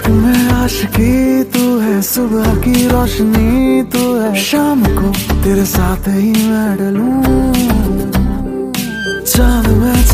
इश्क में आशिकी तू है, सुबह की रोशनी तू है, शाम को तेरे साथ ही मैं डलूं। चांद में